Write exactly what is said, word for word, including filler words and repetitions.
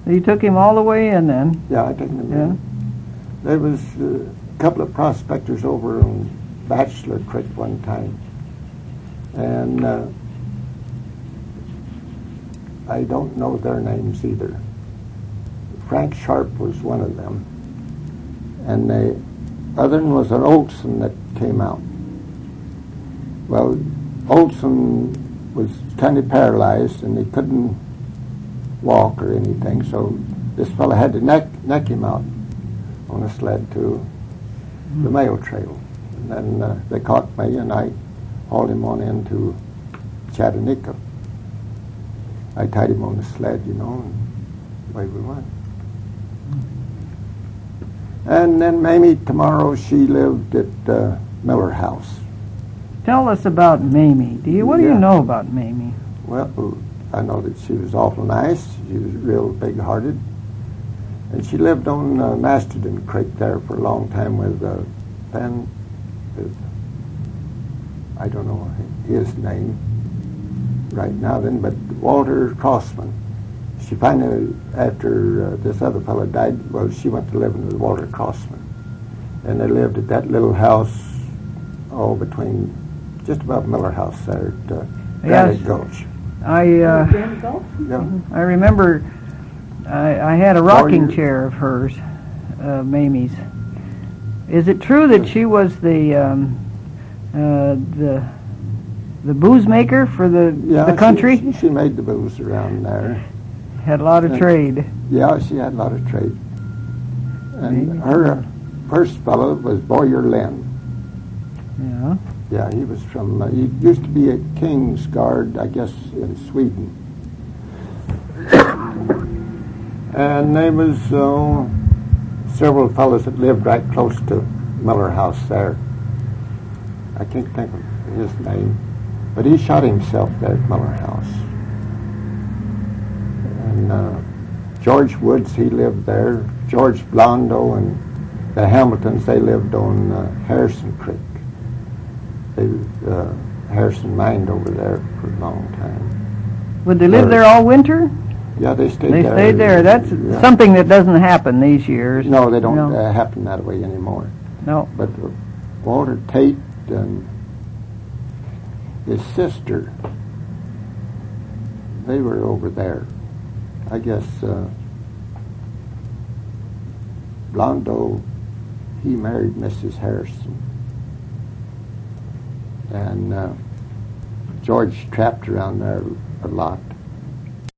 You took him all the way in then? Yeah, I took him Yeah. in. There was uh, a couple of prospectors over on Bachelor Creek one time, and uh, I don't know their names either. Frank Sharp was one of them, and the other one was an Olson that came out. Well, Olson was kind of paralyzed, and he couldn't walk or anything, so this fellow had to neck, neck him out on a sled to the Mayo Trail. And then uh, they caught me, and I hauled him on into Chattanooga. I tied him on the sled, you know, and away we went. And then Mamie, tomorrow, she lived at uh, Miller House. Tell us about Mamie. Do you? What do Yeah. you know about Mamie? Well, I know that she was awful nice. She was real big-hearted. And she lived on uh, Mastodon Creek there for a long time with uh, Ben, with, I don't know his name right now then, but Walter Crossman. She finally, after uh, this other fellow died, well, she went to live with Walter Crossman. And they lived at that little house, all between, just above Miller House there at uh, Yes. Granite Gulch. I uh, Yeah. I remember I, I had a rocking you- chair of hers, uh, Mamie's. Is it true that she was the um, uh, the the booze maker for the Yeah, the country? She, she made the booze around there. Had a lot of and- trade. Yeah, she had a lot of trade. And Maybe. her first fellow was Boyer Lynn. Yeah. Yeah, he was from, uh, he used to be at King's Guard, I guess, in Sweden. And there was uh, several fellows that lived right close to Miller House there. I can't think of his name, but he shot himself there at Miller House. And uh, George Woods, he lived there. George Blondo and the Hamiltons, they lived on uh, Harrison Creek. They uh, Harrison mined over there for a long time. Would they live Or- there all winter? Yeah, they stayed They there. stayed there. That's Yeah. something that doesn't happen these years. No, they don't No. Uh, happen that way anymore. No. But uh, Walter Tate and his sister, they were over there. I guess uh, Blondo, he married Missus Harrison. And uh, George trapped around there a lot.